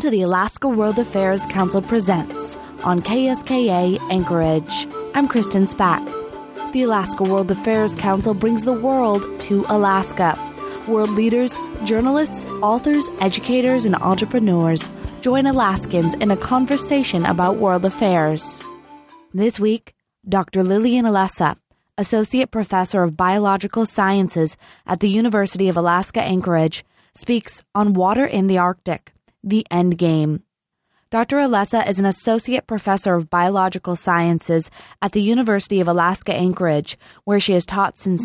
to the Alaska World Affairs Council Presents on KSKA Anchorage. I'm Kristen Spack. The Alaska World Affairs Council brings the world to Alaska. World leaders, journalists, authors, educators, and entrepreneurs join Alaskans in a conversation about world affairs. This week, Dr. Lillian Alessa, Associate Professor of Biological Sciences at the University of Alaska Anchorage, speaks on water in the Arctic, the end game. Dr. Alessa is an Associate Professor of Biological Sciences at the University of Alaska Anchorage, where she has taught since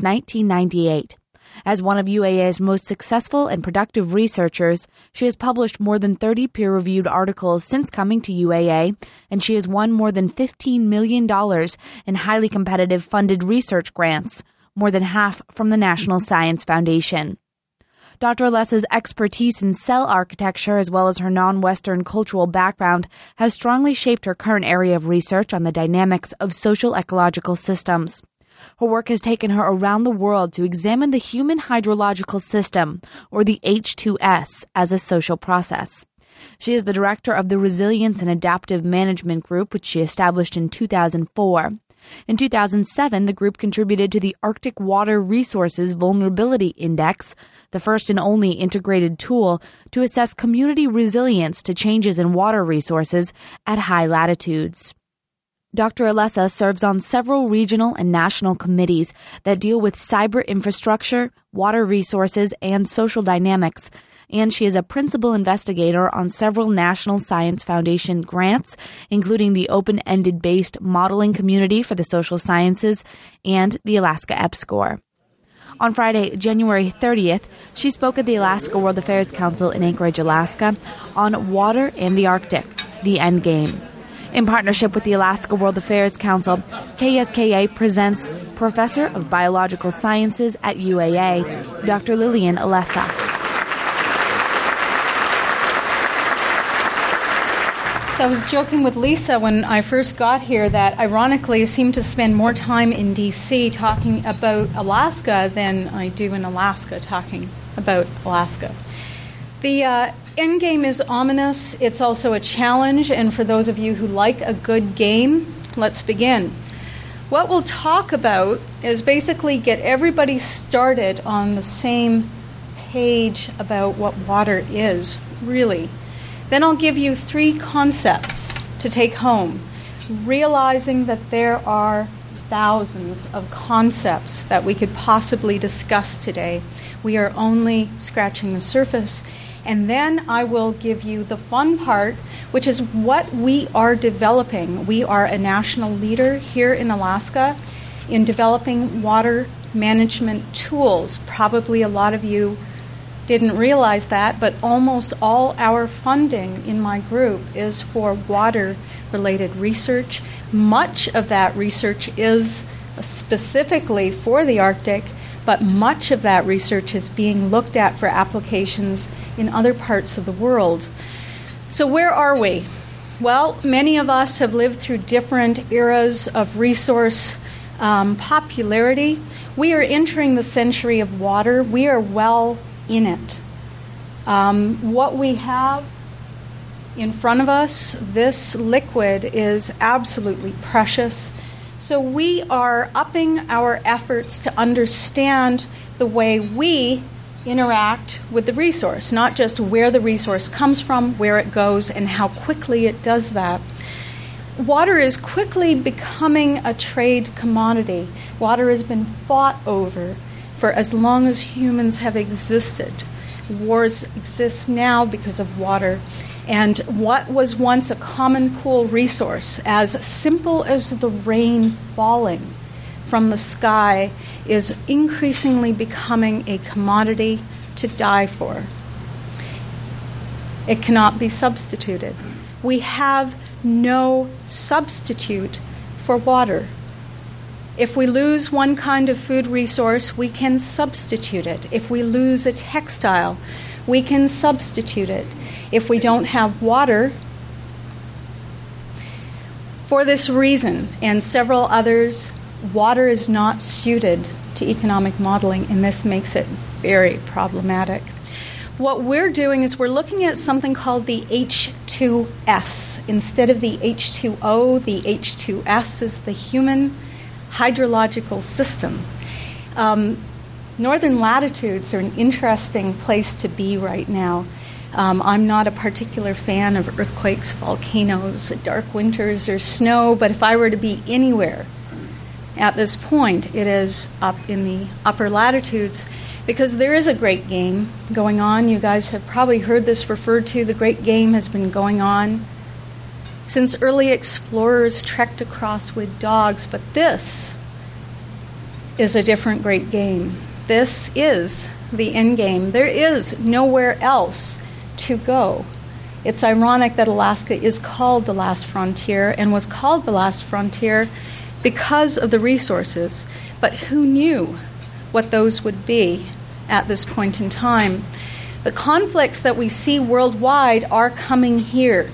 1998. As one of UAA's most successful and productive researchers, she has published more than 30 peer-reviewed articles since coming to UAA, and she has won more than $15 million in highly competitive funded research grants, more than half from the National Science Foundation. Dr. Alessa's expertise in cell architecture, as well as her non-Western cultural background, has strongly shaped her current area of research on the dynamics of social ecological systems. Her work has taken her around the world to examine the human hydrological system, or the H2S, as a social process. She is the director of the Resilience and Adaptive Management Group, which she established in 2004. In 2007, the group contributed to the Arctic Water Resources Vulnerability Index, the first and only integrated tool to assess community resilience to changes in water resources at high latitudes. Dr. Alessa serves on several regional and national committees that deal with cyber infrastructure, water resources, and social dynamics, and she is a principal investigator on several National Science Foundation grants, including the Open-Ended Based Modeling Community for the Social Sciences and the Alaska EPSCoR. On Friday, January 30th, she spoke at the Alaska World Affairs Council in Anchorage, Alaska, on water and the Arctic, the end game. In partnership with the Alaska World Affairs Council, KSKA presents Professor of Biological Sciences at UAA, Dr. Lillian Alessa. So I was joking with Lisa when I first got here that ironically I seem to spend more time in D.C. talking about Alaska than I do in Alaska talking about Alaska. The end game is ominous. It's also a challenge, and for those of you who like a good game, let's begin. What we'll talk about is basically get everybody started on the same page about what water is, really. Then I'll give you 3 concepts to take home, realizing that there are thousands of concepts that we could possibly discuss today. We are only scratching the surface. And then I will give you the fun part, which is what we are developing. We are a national leader here in Alaska in developing water management tools. Probably a lot of you didn't realize that, but almost all our funding in my group is for water-related research. Much of that research is specifically for the Arctic, but much of that research is being looked at for applications in other parts of the world. So where are we? Well, many of us have lived through different eras of resource popularity. We are entering the century of water. We are well in it. What we have in front of us, this liquid, is absolutely precious. So we are upping our efforts to understand the way we interact with the resource, not just where the resource comes from, where it goes, and how quickly it does that. Water is quickly becoming a trade commodity. Water has been fought over for as long as humans have existed. Wars exist now because of water. And what was once a common pool resource, as simple as the rain falling from the sky, is increasingly becoming a commodity to die for. It cannot be substituted. We have no substitute for water. If we lose one kind of food resource, we can substitute it. If we lose a textile, we can substitute it. If we don't have water, for this reason and several others, water is not suited to economic modeling, and this makes it very problematic. what we're doing is we're looking at something called the H2S. Instead of the H2O, the H2S is the human hydrological system. Northern latitudes are an interesting place to be right now. I'm not a particular fan of earthquakes, volcanoes, dark winters, or snow, but if I were to be anywhere at this point, it is up in the upper latitudes, because there is a great game going on. You guys have probably heard this referred to. The great game has been going on since early explorers trekked across with dogs, but this is a different great game. This is the end game. There is nowhere else to go. It's ironic that Alaska is called the last frontier and was called the last frontier because of the resources, but who knew what those would be at this point in time? The conflicts that we see worldwide are coming here.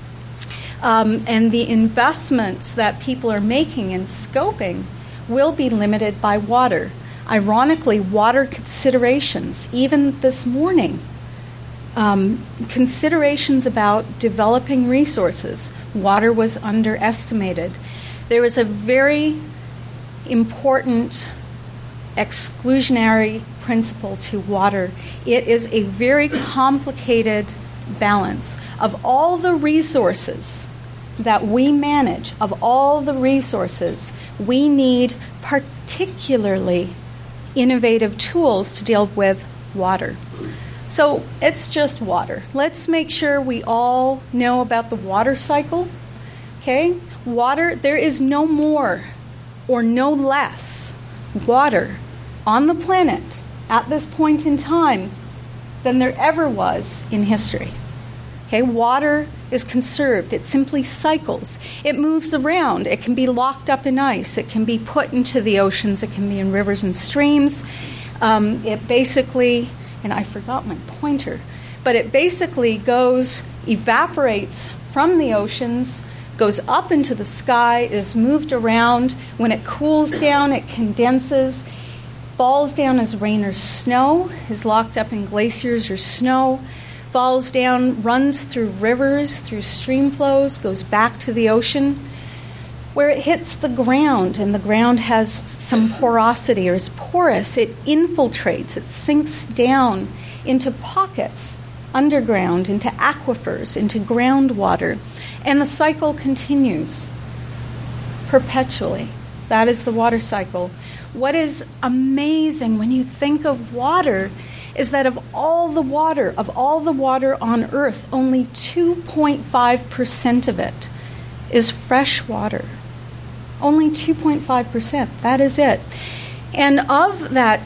And the investments that people are making in scoping will be limited by water. Ironically, water considerations, even this morning, considerations about developing resources, water was underestimated. There is a very important exclusionary principle to water. It is a very complicated balance. Of all the resources that we manage, of all the resources, we need particularly innovative tools to deal with water. So it's just water. Let's make sure we all know about the water cycle. Okay? Water, there is no more or no less water on the planet at this point in time than there ever was in history. Okay, water is conserved. It simply cycles. It moves around. It can be locked up in ice. It can be put into the oceans. It can be in rivers and streams. It basically, and I forgot my pointer, but it basically evaporates from the oceans, goes up into the sky, is moved around. When it cools down, it condenses, falls down as rain or snow, is locked up in glaciers or snow, falls down, runs through rivers, through stream flows, goes back to the ocean, where it hits the ground, and the ground has some porosity or is porous. It infiltrates, it sinks down into pockets underground, into aquifers, into groundwater, and the cycle continues perpetually. That is the water cycle. What is amazing when you think of water is that of all the water on Earth, only 2.5% of it is fresh water. Only 2.5%. That is it. And of that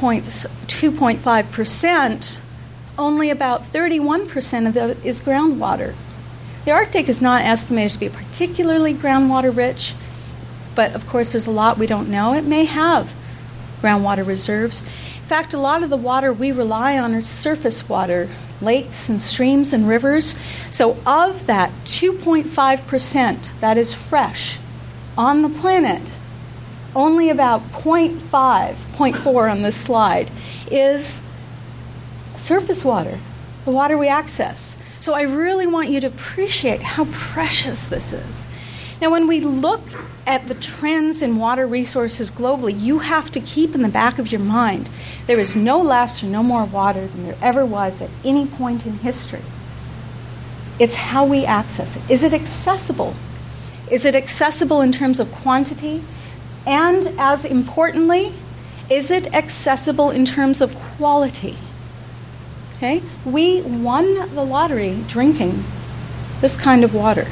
2.5%, only about 31% of it is groundwater. The Arctic is not estimated to be particularly groundwater rich, but of course there's a lot we don't know. It may have groundwater reserves. In fact, a lot of the water we rely on is surface water, lakes and streams and rivers. So of that 2.5% that is fresh on the planet, only about 0.4 on this slide is surface water, the water we access. So I really want you to appreciate how precious this is. Now, when we look at the trends in water resources globally, you have to keep in the back of your mind there is no less or no more water than there ever was at any point in history. It's how we access it. Is it accessible? Is it accessible in terms of quantity? And as importantly, is it accessible in terms of quality? Okay? We won the lottery drinking this kind of water.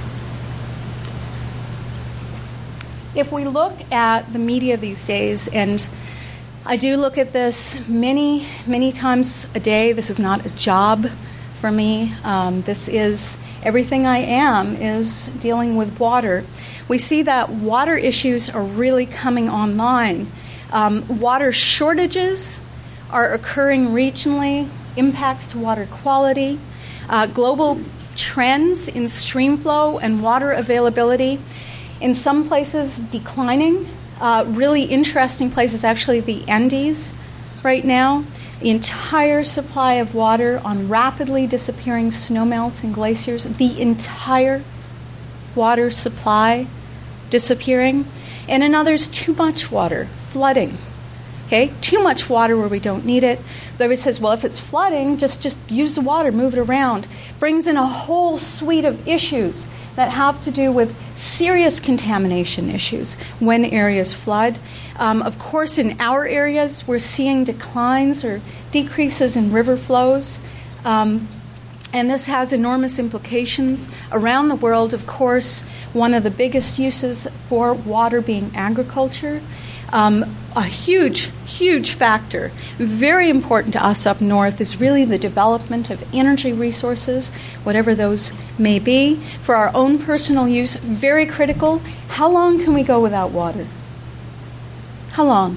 If we look at the media these days, and I do look at this many, many times a day. This is not a job for me. This is everything I am is dealing with water. We see that water issues are really coming online. Water shortages are occurring regionally, impacts to water quality, global trends in stream flow and water availability. In some places, declining. Really interesting places, actually, the Andes right now. the entire supply of water on rapidly disappearing snowmelts and glaciers, the entire water supply disappearing. And in others, too much water, flooding. Okay, too much water where we don't need it. But everybody says, well, if it's flooding, just use the water, move it around. Brings in a whole suite of issues that have to do with serious contamination issues when areas flood. Of course, in our areas, we're seeing declines or decreases in river flows. And this has enormous implications around the world. Of course, one of the biggest uses for water being agriculture. A huge, huge factor, very important to us up north, is really the development of energy resources, whatever those may be. For our own personal use, very critical. How long can we go without water? How long?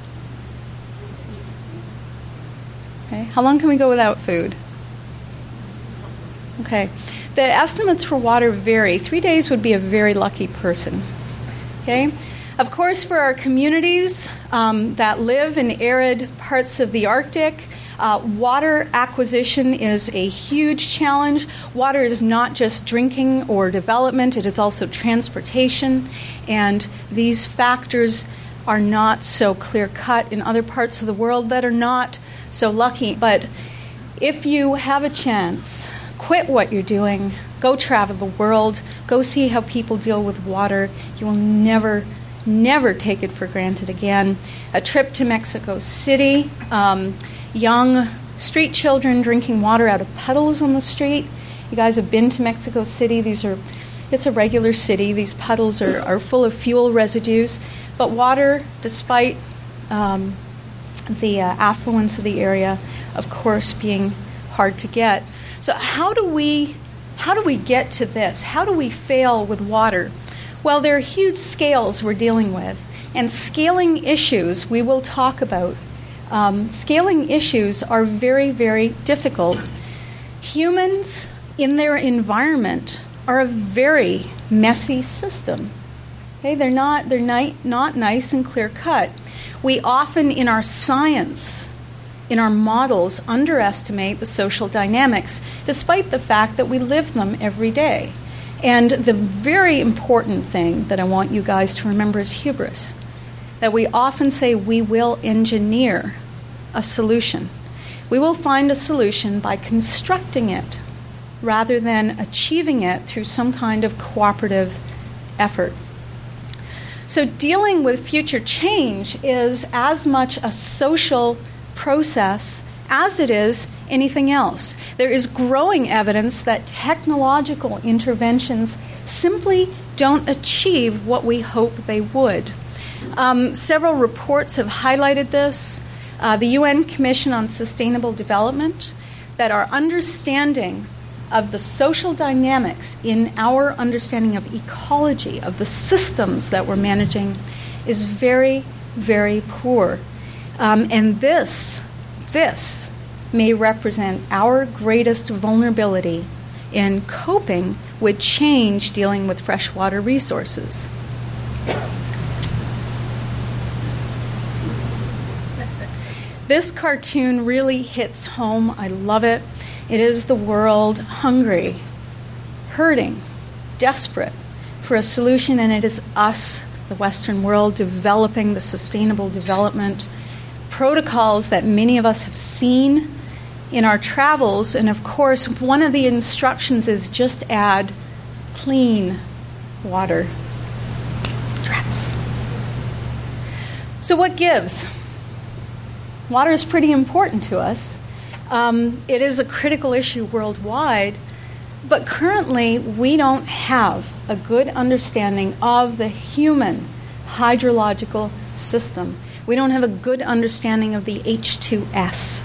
Okay. How long can we go without food? Okay. The estimates for water vary. 3 days would be a very lucky person. Okay. Of course, for our communities that live in arid parts of the Arctic, water acquisition is a huge challenge. Water is not just drinking or development, it is also transportation, and these factors are not so clear-cut in other parts of the world that are not so lucky. But if you have a chance, quit what you're doing, go travel the world, go see how people deal with water. You will never take it for granted again. A trip to Mexico City, young street children drinking water out of puddles on the street. You guys have been to Mexico City. It's a regular city. These puddles are full of fuel residues. But water, despite the affluence of the area, of course, being hard to get. So how do we get to this? How do we fail with water? Well, there are huge scales we're dealing with, and scaling issues we will talk about. Scaling issues are very, very difficult. Humans in their environment are a very messy system. Okay? They're not nice and clear-cut. We often, in our science, in our models, underestimate the social dynamics, despite the fact that we live them every day. And the very important thing that I want you guys to remember is hubris. That we often say we will engineer a solution. We will find a solution by constructing it rather than achieving it through some kind of cooperative effort. So dealing with future change is as much a social process as it is anything else. There is growing evidence that technological interventions simply don't achieve what we hope they would. Several reports have highlighted this. The UN Commission on Sustainable Development, that our understanding of the social dynamics in our understanding of ecology, of the systems that we're managing, is very, very poor. And this may represent our greatest vulnerability in coping with change dealing with freshwater resources. This cartoon really hits home. I love it. It is the world hungry, hurting, desperate for a solution, and it is us, the Western world, developing the sustainable development protocols that many of us have seen in our travels. And of course, one of the instructions is just add clean water. Drats. So what gives? Water is pretty important to us. It is a critical issue worldwide, but currently we don't have a good understanding of the human hydrological system. We don't have a good understanding of the H2S.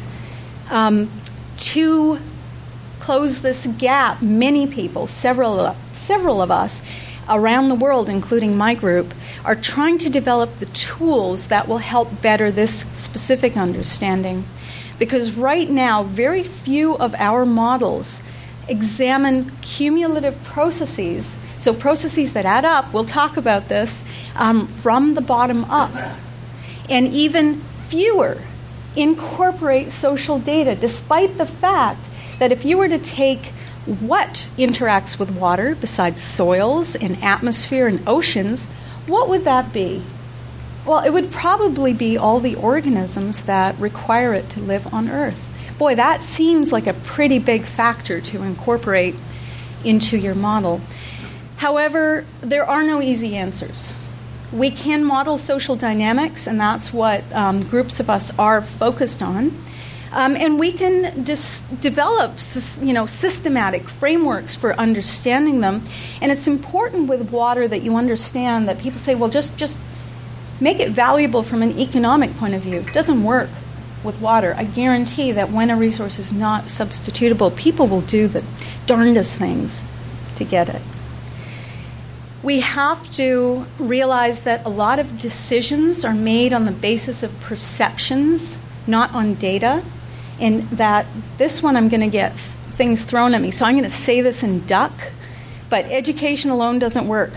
To close this gap, many people, several of us around the world, including my group, are trying to develop the tools that will help better this specific understanding. Because right now, very few of our models examine cumulative processes, so processes that add up, we'll talk about this, from the bottom up. And even fewer incorporate social data, despite the fact that if you were to take what interacts with water besides soils and atmosphere and oceans, what would that be? Well, it would probably be all the organisms that require it to live on Earth. Boy, that seems like a pretty big factor to incorporate into your model. However, there are no easy answers. We can model social dynamics, and that's what groups of us are focused on. And we can develop systematic frameworks for understanding them. And it's important with water that you understand that people say, well, just make it valuable from an economic point of view. It doesn't work with water. I guarantee that when a resource is not substitutable, people will do the darndest things to get it. We have to realize that a lot of decisions are made on the basis of perceptions, not on data, and that this one I'm going to get things thrown at me. So I'm going to say this in duck, but education alone doesn't work.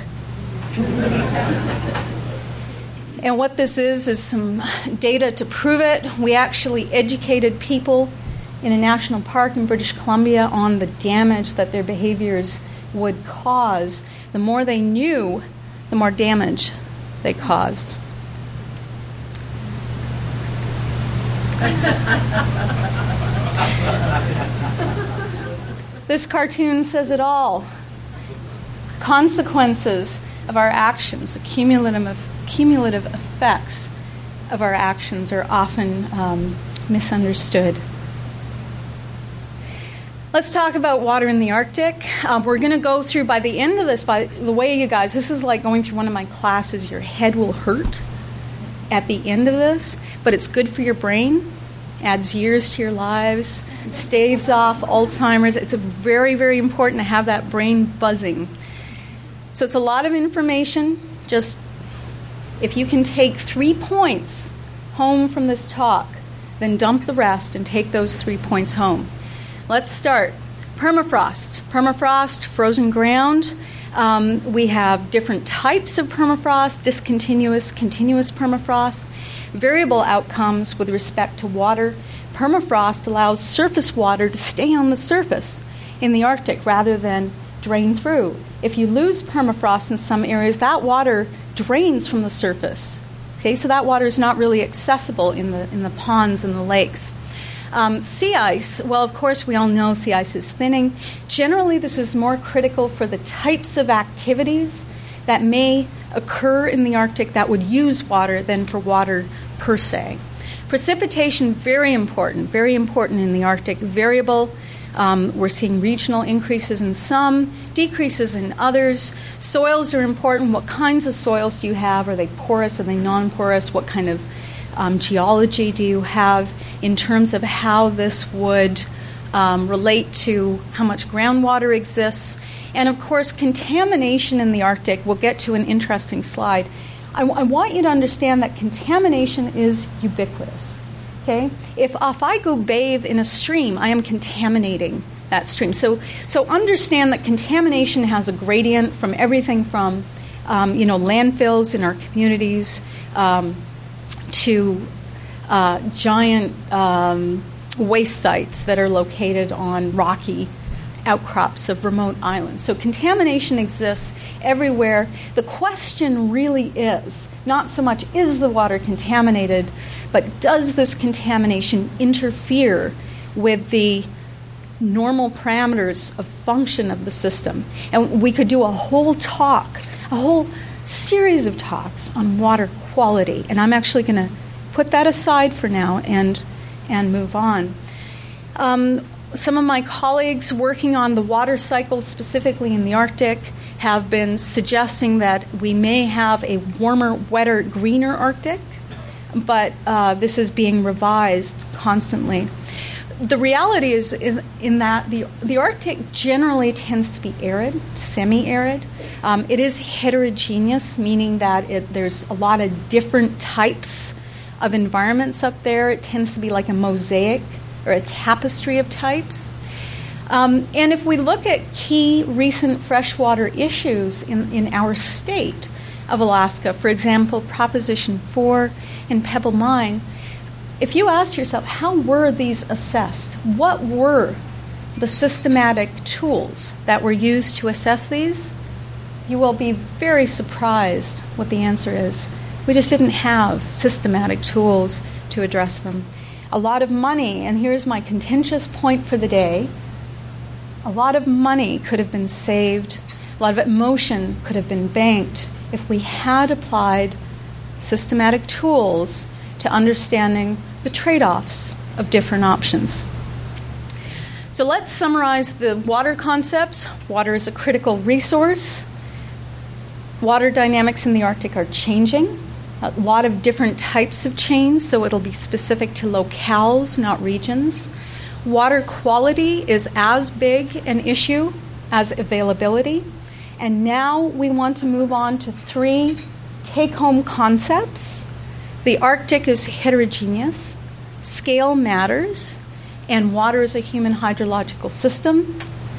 And what this is some data to prove it. We actually educated people in a national park in British Columbia on the damage that their behaviors would cause. The more they knew, the more damage they caused. This cartoon says it all. Consequences of our actions, the cumulative effects of our actions are often misunderstood. Let's talk about water in the Arctic. We're going to go through, by the end of this, by the way, you guys, this is like going through one of my classes. Your head will hurt at the end of this, but it's good for your brain, adds years to your lives, staves off Alzheimer's. It's very, very important to have that brain buzzing. So it's a lot of information. Just if you can take 3 points home from this talk, then dump the rest and take those 3 points home. Let's start. Permafrost. Permafrost, frozen ground. We have different types of permafrost, discontinuous, continuous permafrost, variable outcomes with respect to water. Permafrost allows surface water to stay on the surface in the Arctic rather than drain through. If you lose permafrost in some areas, that water drains from the surface. Okay, so that water is not really accessible in the ponds and the lakes. Sea ice, well, of course, we all know sea ice is thinning. Generally, this is more critical for the types of activities that may occur in the Arctic that would use water than for water per se. Precipitation, very important in the Arctic. Variable. We're seeing regional increases in some, decreases in others. Soils are important. What kinds of soils do you have? Are they porous? Are they non-porous? What kind of geology do you have in terms of how this would relate to how much groundwater exists? And of course, contamination in the Arctic. We'll get to an interesting slide. I want you to understand that contamination is ubiquitous. Okay? If I go bathe in a stream, I am contaminating that stream. So understand that contamination has a gradient from everything from landfills in our communities to giant waste sites that are located on rocky outcrops of remote islands. So contamination exists everywhere. The question really is not so much is the water contaminated, but does this contamination interfere with the normal parameters of function of the system? And we could do a whole series of talks on water quality, and I'm actually going to put that aside for now and move on. Some of my colleagues working on the water cycle, specifically in the Arctic, have been suggesting that we may have a warmer, wetter, greener Arctic, but this is being revised constantly. The reality is in that the Arctic generally tends to be arid, semi-arid. It is heterogeneous, meaning that there's a lot of different types of environments up there. It tends to be like a mosaic or a tapestry of types. And if we look at key recent freshwater issues in our state of Alaska, for example, Proposition 4 in Pebble Mine, if you ask yourself, how were these assessed? What were the systematic tools that were used to assess these? You will be very surprised what the answer is. We just didn't have systematic tools to address them. A lot of money, and here's my contentious point for the day, a lot of money could have been saved, a lot of emotion could have been banked if we had applied systematic tools to understanding the trade-offs of different options. So let's summarize the water concepts. Water is a critical resource. Water dynamics in the Arctic are changing. A lot of different types of change, so it'll be specific to locales, not regions. Water quality is as big an issue as availability. And now we want to move on to 3 take-home concepts. The Arctic is heterogeneous, scale matters, and water is a human hydrological system.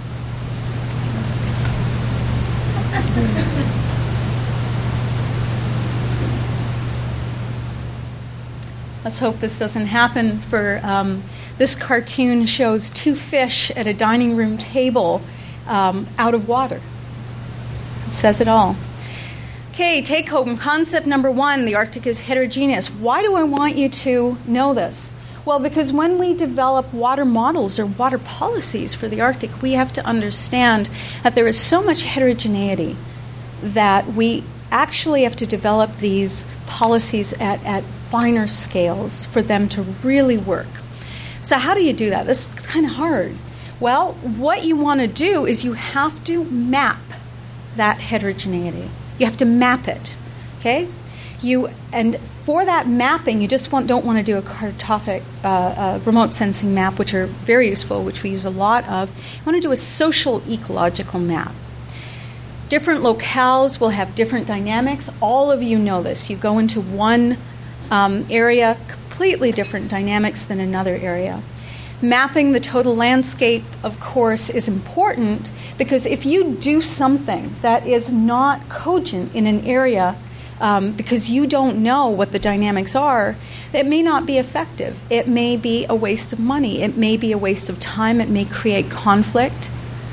Let's hope this doesn't happen. This cartoon shows 2 fish at a dining room table out of water. It says it all. Okay, take home concept number 1, the Arctic is heterogeneous. Why do I want you to know this? Well, because when we develop water models or water policies for the Arctic, we have to understand that there is so much heterogeneity that we actually have to develop these policies at finer scales for them to really work. So how do you do that? This is kind of hard. Well, what you want to do is you have to map that heterogeneity. You have to map it, okay? And for that mapping, you just don't want to do a cartographic remote sensing map, which are very useful, which we use a lot of. You want to do a social ecological map. Different locales will have different dynamics. All of you know this. You go into one area, completely different dynamics than another area. Mapping the total landscape, of course, is important because if you do something that is not cogent in an area because you don't know what the dynamics are, it may not be effective. It may be a waste of money. It may be a waste of time. It may create conflict.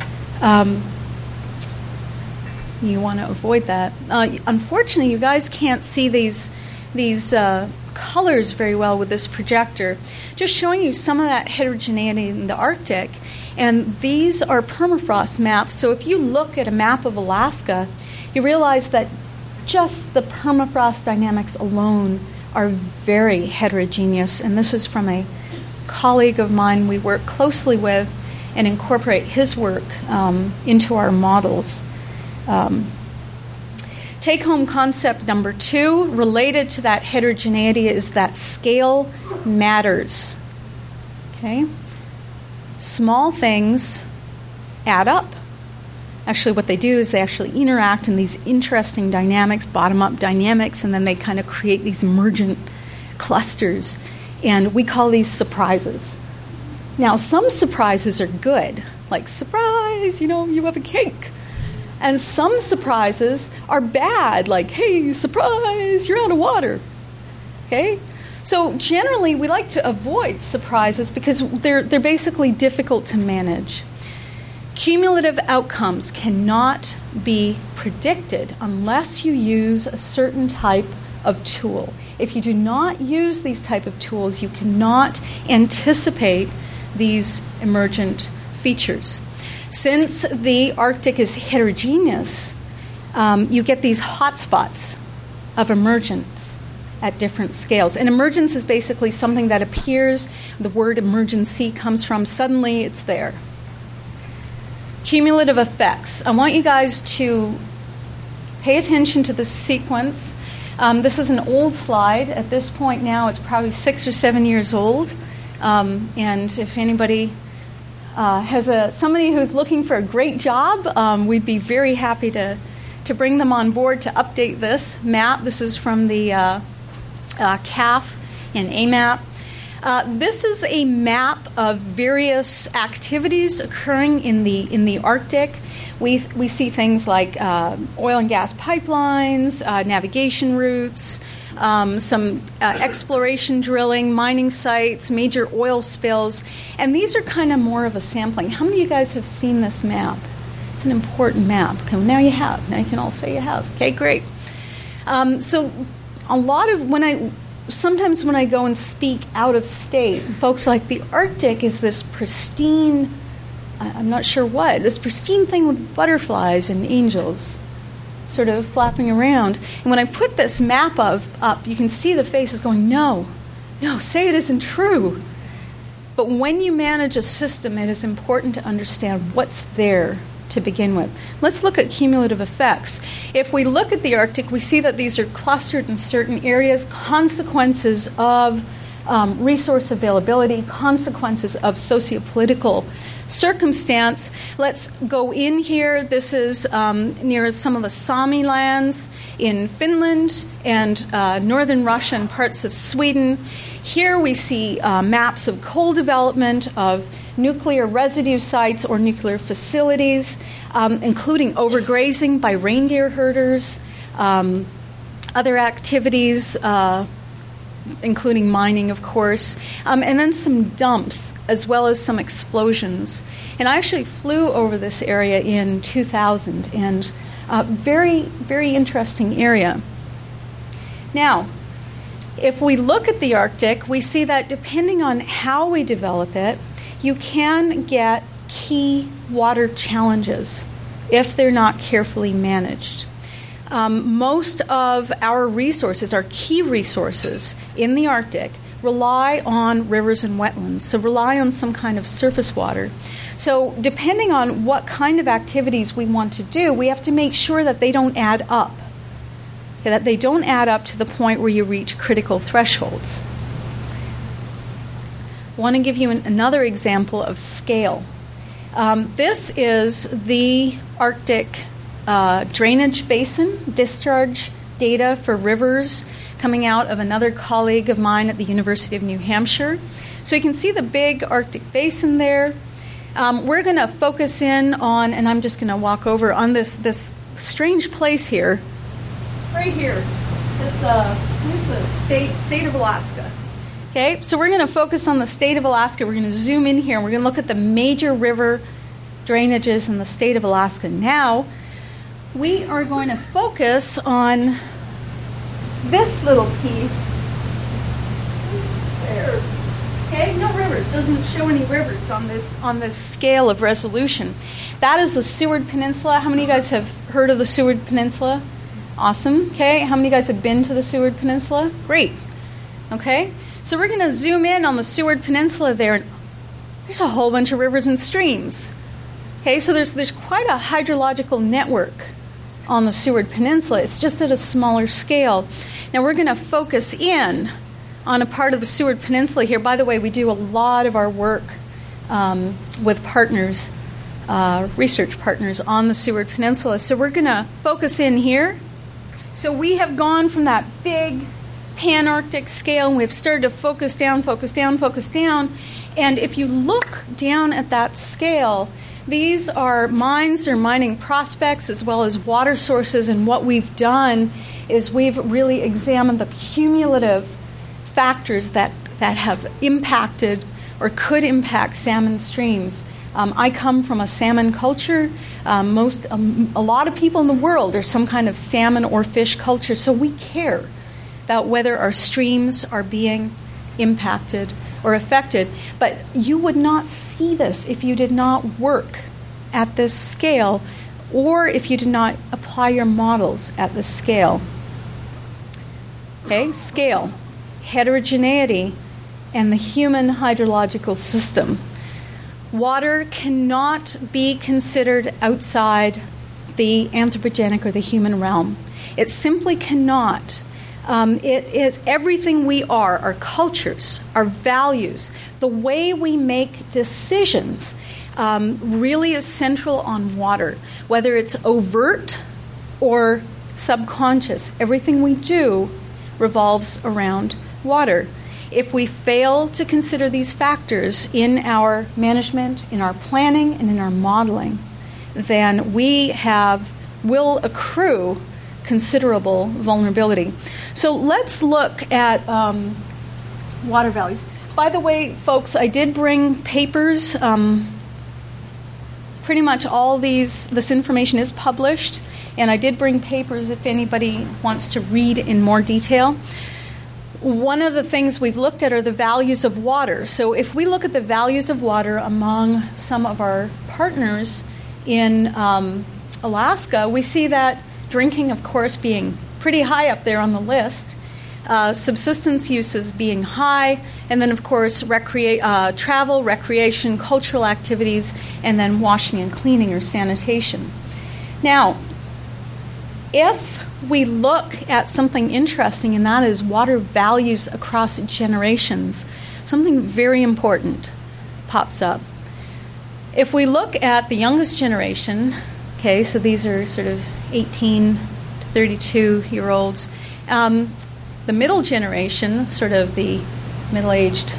You want to avoid that. Unfortunately, you guys can't see these colors very well with this projector. Just showing you some of that heterogeneity in the Arctic. And these are permafrost maps. So if you look at a map of Alaska, you realize that just the permafrost dynamics alone are very heterogeneous. And this is from a colleague of mine we work closely with and incorporate his work into our models. Take-home concept number 2, related to that heterogeneity, is that scale matters. Okay? Small things add up. Actually, what they do is they actually interact in these interesting dynamics, bottom-up dynamics, and then they kind of create these emergent clusters. And we call these surprises. Now, some surprises are good, like, surprise, you have a cake. And some surprises are bad, like, hey, surprise, you're out of water. Okay? So generally, we like to avoid surprises because they're basically difficult to manage. Cumulative outcomes cannot be predicted unless you use a certain type of tool. If you do not use these type of tools, you cannot anticipate these emergent features. Since the Arctic is heterogeneous, you get these hotspots of emergence at different scales. And emergence is basically something that appears, the word emergency comes from, suddenly it's there. Cumulative effects. I want you guys to pay attention to the sequence. This is an old slide. At this point now, it's probably 6 or 7 years old. And if anybody has somebody who's looking for a great job, we'd be very happy to bring them on board to update this map. This is from the CAF and AMAP. This is a map of various activities occurring in the Arctic. We see things like oil and gas pipelines, navigation routes, some exploration drilling, mining sites, major oil spills, and these are kind of more of a sampling. How many of you guys have seen this map? It's an important map. Okay, well, now you have. Now you can all say you have. Okay, great. So a lot of sometimes when I go and speak out of state, folks are like, the Arctic is this pristine, I'm not sure what, this pristine thing with butterflies and angels sort of flapping around. And when I put this map up, you can see the faces going, no, say it isn't true. But when you manage a system, it is important to understand what's there to begin with. Let's look at cumulative effects. If we look at the Arctic, we see that these are clustered in certain areas, consequences of resource availability, consequences of sociopolitical circumstance. Let's go in here. This is near some of the Sami lands in Finland and northern Russia and parts of Sweden. Here we see maps of coal development, of nuclear residue sites or nuclear facilities, including overgrazing by reindeer herders, other activities, including mining, of course, and then some dumps, as well as some explosions. And I actually flew over this area in 2000, and very, very interesting area. Now, if we look at the Arctic, we see that depending on how we develop it, you can get key water challenges if they're not carefully managed. Most of our resources, our key resources in the Arctic, rely on rivers and wetlands, so rely on some kind of surface water. So depending on what kind of activities we want to do, we have to make sure that they don't add up, that they don't add up to the point where you reach critical thresholds. I want to give you another example of scale. This is the Arctic drainage basin, discharge data for rivers coming out of another colleague of mine at the University of New Hampshire. So you can see the big Arctic basin there. We're going to focus in on, and I'm just going to walk over on this strange place here, right here. This is the state of Alaska. Okay, so we're going to focus on the state of Alaska. We're going to zoom in here, and we're going to look at the major river drainages in the state of Alaska. Now, we are going to focus on this little piece there. Okay, no rivers. Doesn't show any rivers on this scale of resolution. That is the Seward Peninsula. How many of you guys have heard of the Seward Peninsula? Awesome. Okay, how many of you guys have been to the Seward Peninsula? Great. Okay. So we're going to zoom in on the Seward Peninsula there, and there's a whole bunch of rivers and streams. Okay, so there's quite a hydrological network on the Seward Peninsula. It's just at a smaller scale. Now we're going to focus in on a part of the Seward Peninsula here. By the way, we do a lot of our work with partners, research partners on the Seward Peninsula. So we're going to focus in here. So we have gone from that big Pan-Arctic scale, and we've started to focus down. And if you look down at that scale, these are mines or mining prospects as well as water sources, and what we've done is we've really examined the cumulative factors that have impacted or could impact salmon streams. I come from a salmon culture. A lot of people in the world are some kind of salmon or fish culture, so we care about whether our streams are being impacted or affected. But you would not see this if you did not work at this scale or if you did not apply your models at this scale. Okay, scale, heterogeneity, and the human hydrological system. Water cannot be considered outside the anthropogenic or the human realm. It simply cannot. It is everything we are, our cultures, our values, the way we make decisions really is central on water, whether it's overt or subconscious. Everything we do revolves around water. If we fail to consider these factors in our management, in our planning, and in our modeling, then we will accrue considerable vulnerability. So let's look at water values. By the way, folks, I did bring papers. Pretty much all this information is published, and I did bring papers if anybody wants to read in more detail. One of the things we've looked at are the values of water. So if we look at the values of water among some of our partners in Alaska, we see that drinking, of course, being pretty high up there on the list, subsistence uses being high, and then, of course, travel, recreation, cultural activities, and then washing and cleaning or sanitation. Now, if we look at something interesting, and that is water values across generations, something very important pops up. If we look at the youngest generation, okay, so these are sort of 18 to 32-year-olds, the middle generation, sort of the middle-aged,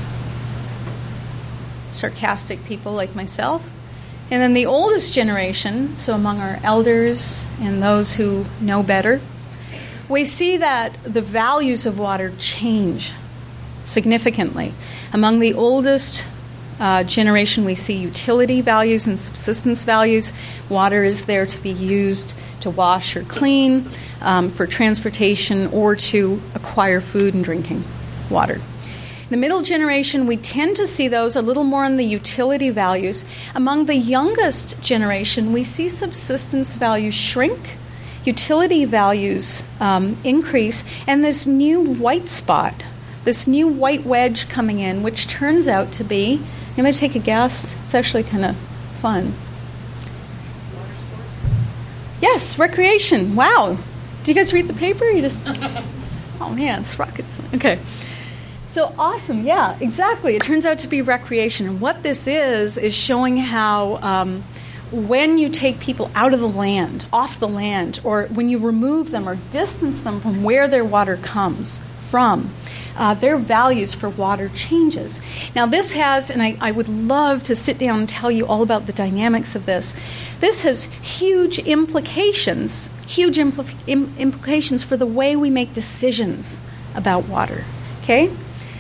sarcastic people like myself, and then the oldest generation, so among our elders and those who know better, we see that the values of water change significantly. Among the oldest generation, we see utility values and subsistence values. Water is there to be used to wash or clean, for transportation, or to acquire food and drinking water. The middle generation, we tend to see those a little more on the utility values. Among the youngest generation, we see subsistence values shrink, utility values increase, and this new white spot, this new white wedge coming in, which turns out to be, I'm going to take a guess, it's actually kind of fun. Yes, recreation. Wow. Do you guys read the paper? You just, oh man, it's rockets. Okay. So awesome, yeah, exactly. It turns out to be recreation. And what this is showing how when you take people out of the land, off the land, or when you remove them or distance them from where their water comes from, their values for water changes. Now this has, and I would love to sit down and tell you all about the dynamics of this. This has huge implications for the way we make decisions about water, okay?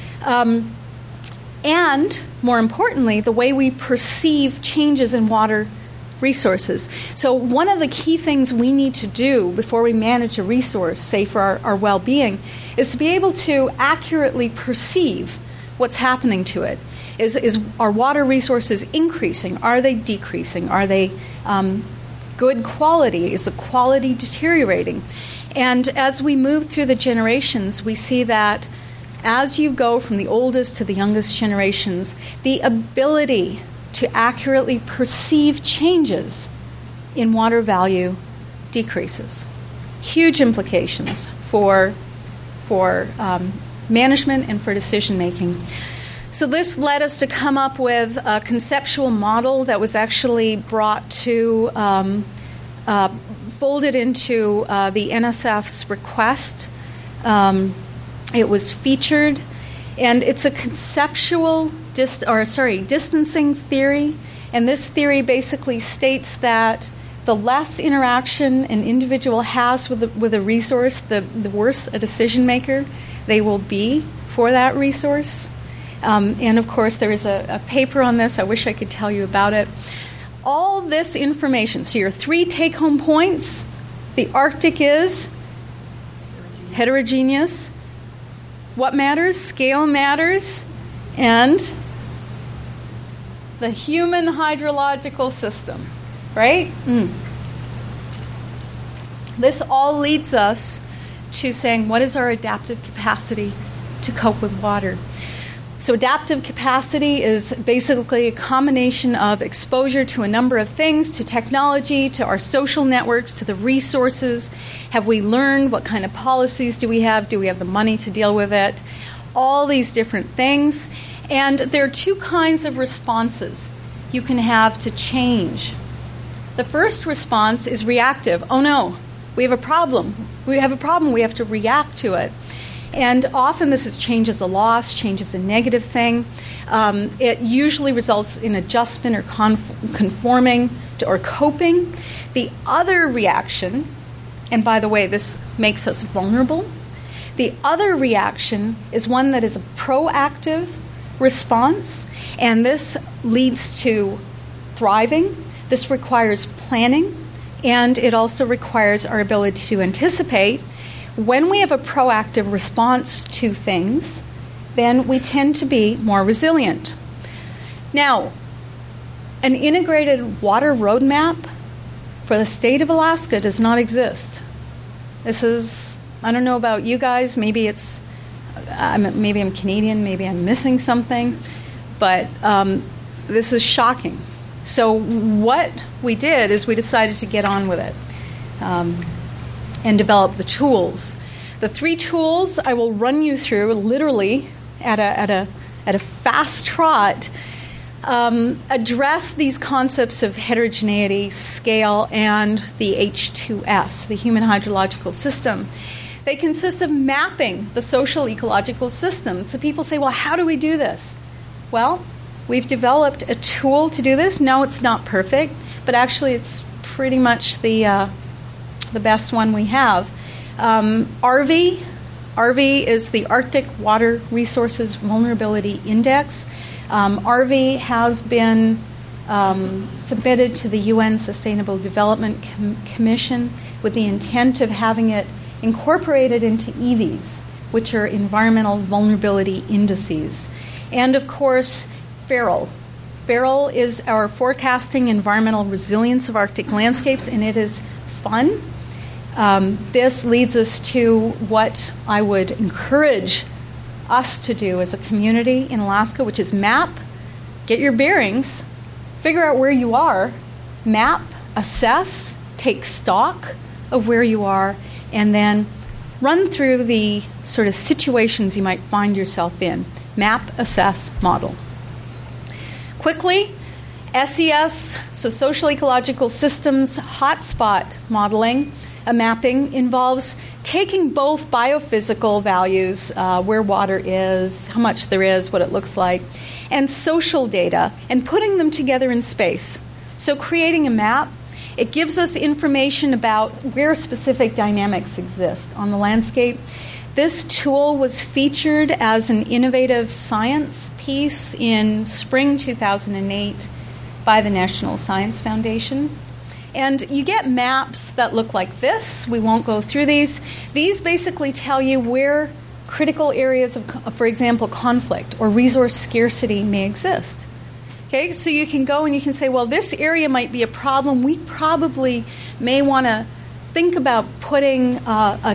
And, more importantly, the way we perceive changes in water resources. So one of the key things we need to do before we manage a resource, say for our well-being, is to be able to accurately perceive what's happening to it. Is our water resources increasing? Are they decreasing? Are they good quality? Is the quality deteriorating? And as we move through the generations, we see that as you go from the oldest to the youngest generations, the ability to accurately perceive changes in water value decreases. Huge implications for management and for decision making. So this led us to come up with a conceptual model that was actually brought to, folded into the NSF's request. It was featured, and it's a conceptual distancing theory, and this theory basically states that the less interaction an individual has with a resource, the worse a decision maker they will be for that resource. And of course, there is a paper on this. I wish I could tell you about it. All this information, so your 3 take-home points: the Arctic is heterogeneous. What matters? Scale matters. And the human hydrological system, right? This all leads us to saying, what is our adaptive capacity to cope with water? So adaptive capacity is basically a combination of exposure to a number of things, to technology, to our social networks, to the resources. Have we learned? What kind of policies do we have? Do we have the money to deal with it? All these different things. And there are 2 kinds of responses you can have to change. The first response is reactive. Oh no, we have a problem. We have to react to it. And often this is change as a loss, change as a negative thing. It usually results in adjustment or conforming or coping. The other reaction And by the way, this makes us vulnerable. The other reaction is one that is a proactive response, and this leads to thriving. This requires planning, and it also requires our ability to anticipate. When we have a proactive response to things, then we tend to be more resilient. Now, an integrated water roadmap for the state of Alaska does not exist. This is, I don't know about you guys, maybe I'm Canadian, maybe I'm missing something, but this is shocking. So what we did is we decided to get on with it and develop the tools. The 3 tools I will run you through literally at a fast trot address these concepts of heterogeneity, scale, and the H2S, the Human Hydrological System. They consist of mapping the social ecological system. So people say, well, how do we do this? Well, we've developed a tool to do this. No, it's not perfect, but actually it's pretty much the best one we have. ARVI is the Arctic Water Resources Vulnerability Index. ARVI has been submitted to the UN Sustainable Development Commission with the intent of having it incorporated into EVs, which are Environmental Vulnerability Indices. And of course, FERRL. FERRL is our Forecasting Environmental Resilience of Arctic Landscapes, and it is fun. This leads us to what I would encourage us to do as a community in Alaska, which is map, get your bearings, figure out where you are, map, assess, take stock of where you are, and then run through the sort of situations you might find yourself in. Map, assess, model. Quickly, SES, so Social Ecological Systems Hotspot Modeling, mapping involves taking both biophysical values, where water is, how much there is, what it looks like, and social data, and putting them together in space. So creating a map, it gives us information about where specific dynamics exist on the landscape. This tool was featured as an innovative science piece in spring 2008 by the National Science Foundation. And you get maps that look like this. We won't go through these. These basically tell you where critical areas of, for example, conflict or resource scarcity may exist. Okay, so you can go and you can say, well, this area might be a problem. We probably may want to think about putting a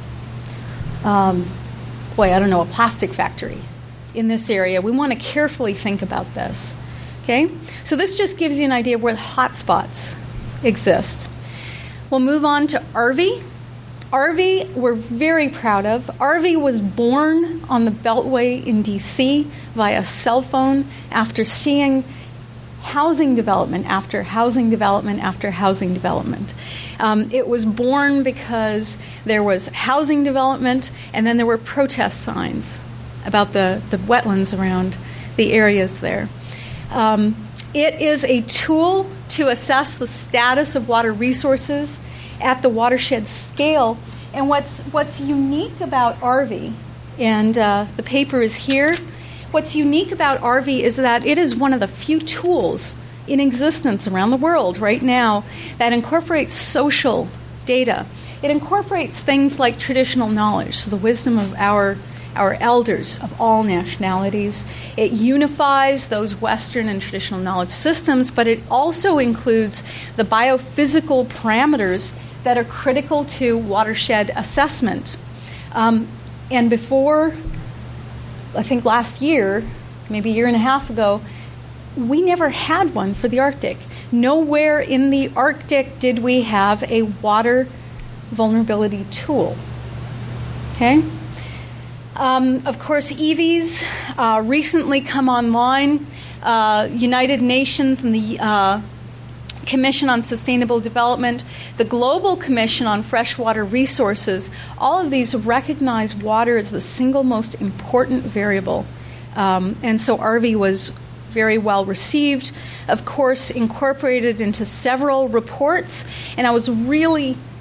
plastic factory in this area. We want to carefully think about this. Okay, so this just gives you an idea of where the hotspots exist. We'll move on to ARVI. ARVI, we're very proud of. ARVI was born on the Beltway in DC via cell phone after seeing housing development after housing development after housing development. It was born because there was housing development and then there were protest signs about the wetlands around the areas there. It is a tool to assess the status of water resources at the watershed scale. And what's unique about ARVI, and the paper is here, what's unique about ARVI is that it is one of the few tools in existence around the world right now that incorporates social data. It incorporates things like traditional knowledge, so the wisdom of our elders of all nationalities. It unifies those Western and traditional knowledge systems, but it also includes the biophysical parameters that are critical to watershed assessment. And before, I think last year, maybe a year and a half ago, we never had one for the Arctic. Nowhere in the Arctic did we have a water vulnerability tool. Okay? Of course, EVs recently come online. United Nations and the Commission on Sustainable Development, the Global Commission on Freshwater Resources, all of these recognize water as the single most important variable. And so ARVI was very well received, of course, incorporated into several reports. And I was really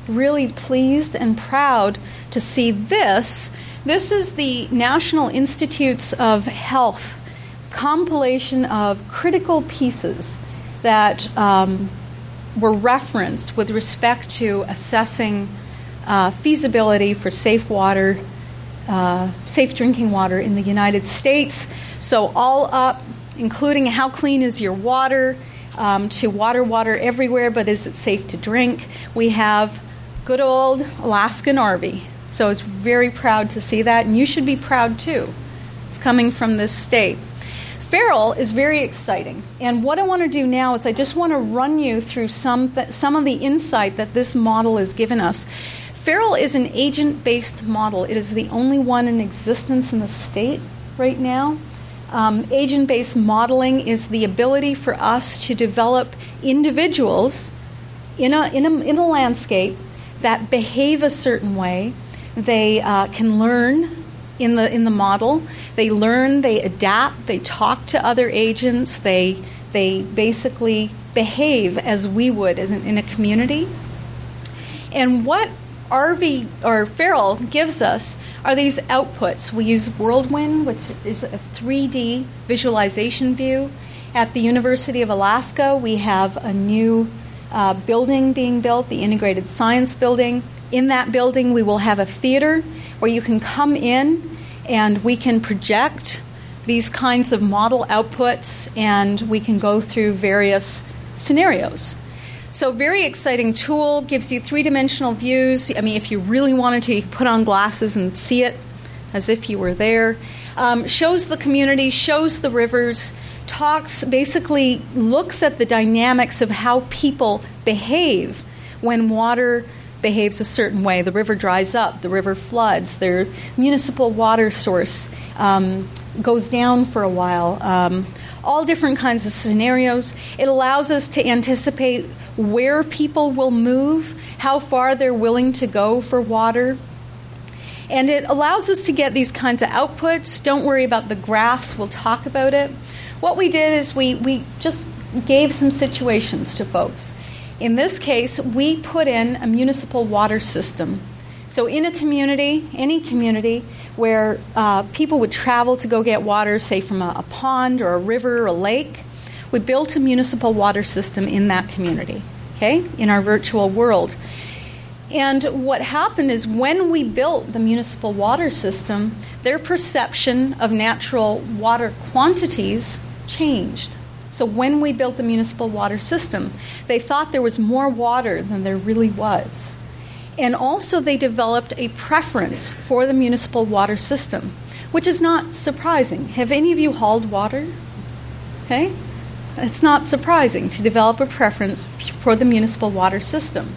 really pleased and proud to see this. This is the National Institutes of Health compilation of critical pieces that were referenced with respect to assessing feasibility for safe drinking water in the United States. So all up, including how clean is your water, to water everywhere, but is it safe to drink? We have good old Alaskan RV. So I was very proud to see that, and you should be proud too. It's coming from this state. Feral is very exciting, and what I want to do now is I just want to run you through some of the insight that this model has given us. Feral is an agent-based model. It is the only one in existence in the state right now. Agent-based modeling is the ability for us to develop individuals in a landscape that behave a certain way. They can learn in the model. They learn, they adapt, they talk to other agents, they basically behave as we would in a community. And what RV or Feral gives us are these outputs. We use Whirlwind, which is a 3D visualization view. At the University of Alaska, we have a new building being built, the Integrated Science Building. In that building, we will have a theater where you can come in and we can project these kinds of model outputs, and we can go through various scenarios. So very exciting tool, gives you three-dimensional views. I mean, if you really wanted to, you could put on glasses and see it as if you were there. Shows the community, shows the rivers, basically looks at the dynamics of how people behave when water behaves a certain way. The river dries up, the river floods, their municipal water source goes down for a while. All different kinds of scenarios. It allows us to anticipate where people will move, how far they're willing to go for water. And it allows us to get these kinds of outputs. Don't worry about the graphs, we'll talk about it. What we did is we just gave some situations to folks. In this case, we put in a municipal water system. So in a community, any community, where people would travel to go get water, say from a pond or a river or a lake, we built a municipal water system in that community, okay, in our virtual world. And what happened is when we built the municipal water system, their perception of natural water quantities changed. So when we built the municipal water system, they thought there was more water than there really was. And also they developed a preference for the municipal water system, which is not surprising. Have any of you hauled water? Okay? It's not surprising to develop a preference for the municipal water system.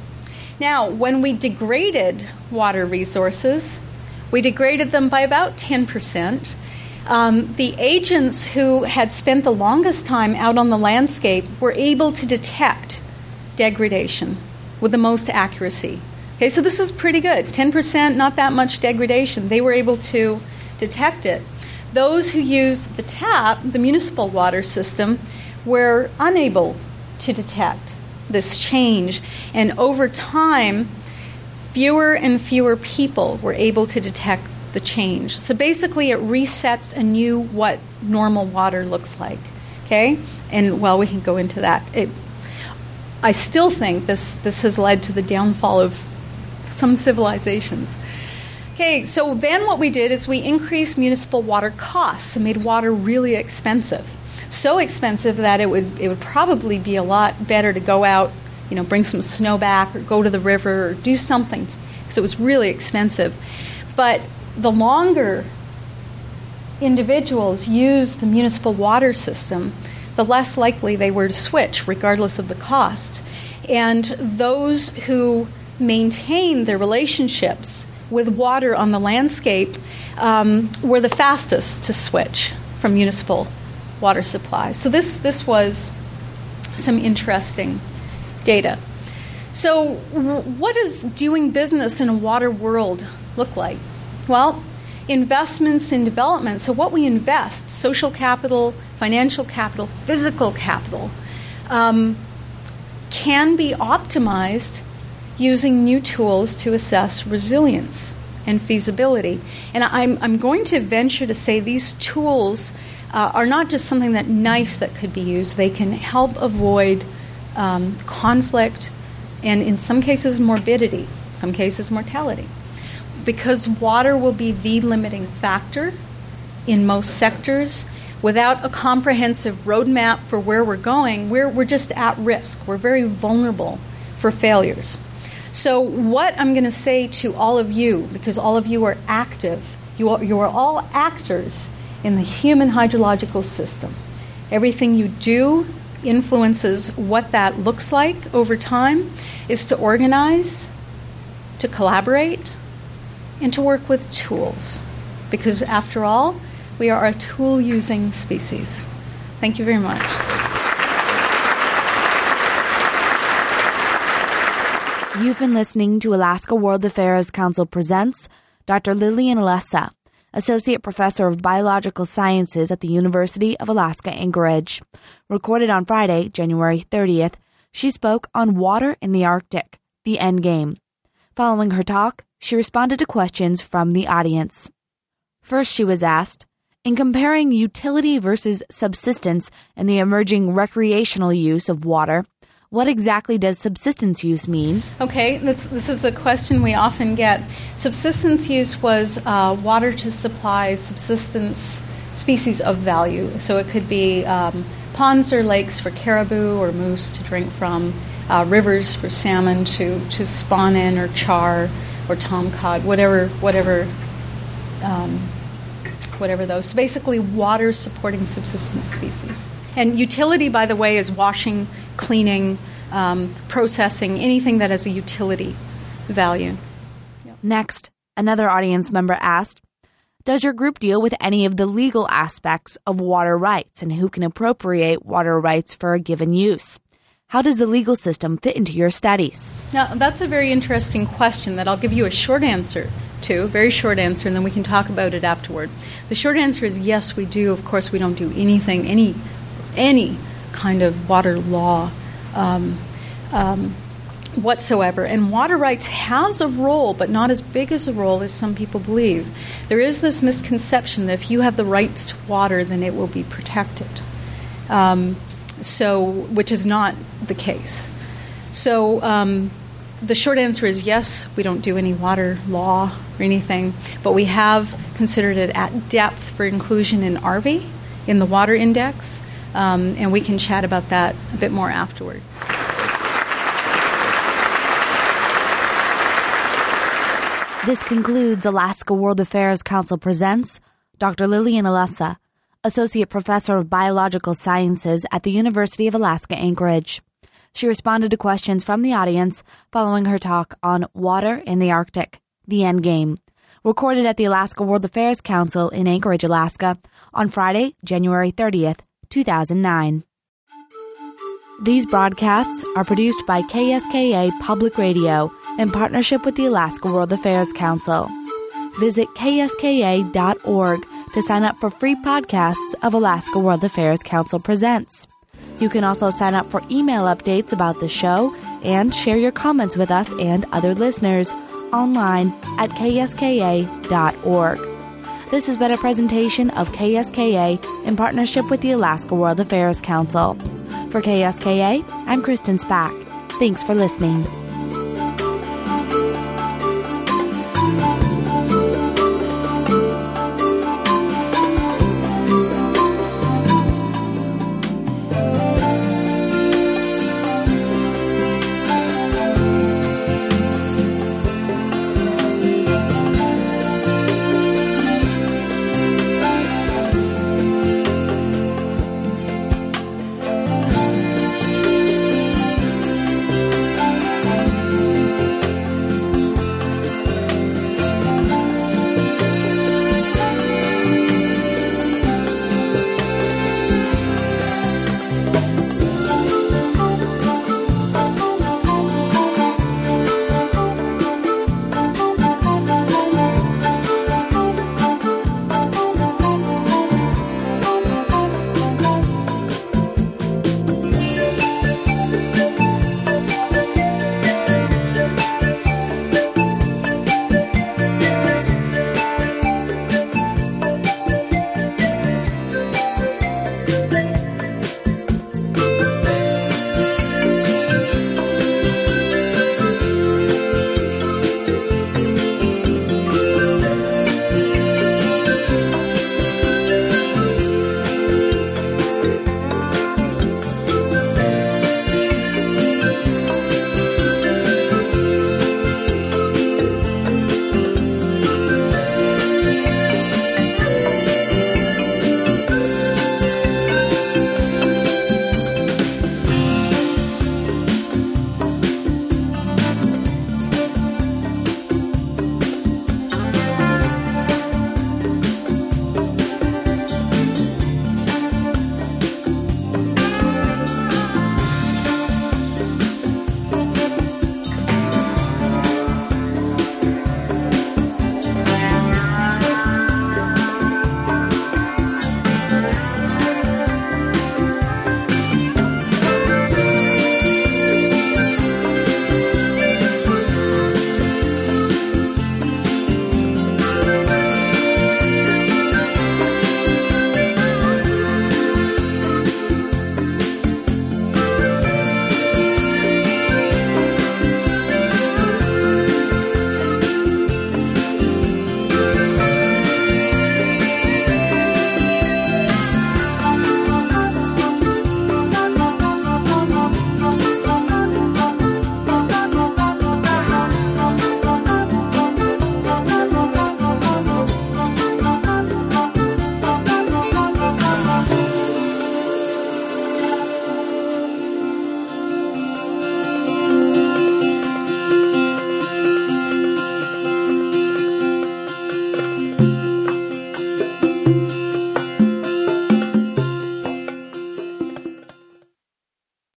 Now, when we degraded water resources, we degraded them by about 10%. The agents who had spent the longest time out on the landscape were able to detect degradation with the most accuracy. Okay, so this is pretty good. 10%, not that much degradation. They were able to detect it. Those who used the tap, the municipal water system, were unable to detect this change. And over time, fewer and fewer people were able to detect the change. So basically it resets anew what normal water looks like. Okay? And well, we can go into that. I still think this has led to the downfall of some civilizations. Okay, so then what we did is we increased municipal water costs and made water really expensive. So expensive that it would probably be a lot better to go out, bring some snow back or go to the river or do something, because it was really expensive. But the longer individuals used the municipal water system, the less likely they were to switch, regardless of the cost. And those who maintained their relationships with water on the landscape were the fastest to switch from municipal water supplies. So this was some interesting data. So what does doing business in a water world look like? Well, investments in development. So what we invest, social capital, financial capital, physical capital, can be optimized using new tools to assess resilience and feasibility. And I'm going to venture to say these tools are not just something that could be used. They can help avoid conflict and, in some cases, morbidity, some cases, mortality. Because water will be the limiting factor in most sectors, without a comprehensive roadmap for where we're going, we're just at risk. We're very vulnerable for failures. So what I'm going to say to all of you, because all of you are active, you are all actors in the human hydrological system. Everything you do influences what that looks like over time, is to organize, to collaborate, and to work with tools. Because after all, we are a tool-using species. Thank you very much. You've been listening to Alaska World Affairs Council Presents Dr. Lillian Alessa, Associate Professor of Biological Sciences at the University of Alaska Anchorage. Recorded on Friday, January 30th, she spoke on water in the Arctic, the endgame. Following her talk, she responded to questions from the audience. First, she was asked, in comparing utility versus subsistence and the emerging recreational use of water, what exactly does subsistence use mean? Okay, this is a question we often get. Subsistence use was water to supply subsistence species of value. So it could be ponds or lakes for caribou or moose to drink from, rivers for salmon to spawn in, or char or tomcod, whatever those. So basically water supporting subsistence species. And utility, by the way, is washing, cleaning, processing, anything that has a utility value. Yep. Next, another audience member asked, does your group deal with any of the legal aspects of water rights and who can appropriate water rights for a given use? How does the legal system fit into your studies? Now, that's a very interesting question that I'll give you a short answer to, a very short answer, and then we can talk about it afterward. The short answer is yes, we do. Of course, we don't do anything, any kind of water law whatsoever. And water rights has a role, but not as big as a role as some people believe. There is this misconception that if you have the rights to water, then it will be protected. Which is not the case. So the short answer is yes, we don't do any water law or anything, but we have considered it at depth for inclusion in RV, in the Water Index, and we can chat about that a bit more afterward. This concludes Alaska World Affairs Council Presents Dr. Lillian Alessa, Associate Professor of Biological Sciences at the University of Alaska Anchorage. She responded to questions from the audience following her talk on water in the Arctic, the endgame, recorded at the Alaska World Affairs Council in Anchorage, Alaska, on Friday, January 30th, 2009. These broadcasts are produced by KSKA Public Radio in partnership with the Alaska World Affairs Council. Visit kska.org to sign up for free podcasts of Alaska World Affairs Council Presents. You can also sign up for email updates about the show and share your comments with us and other listeners online at kska.org. This has been a presentation of KSKA in partnership with the Alaska World Affairs Council. For KSKA, I'm Kristen Spack. Thanks for listening.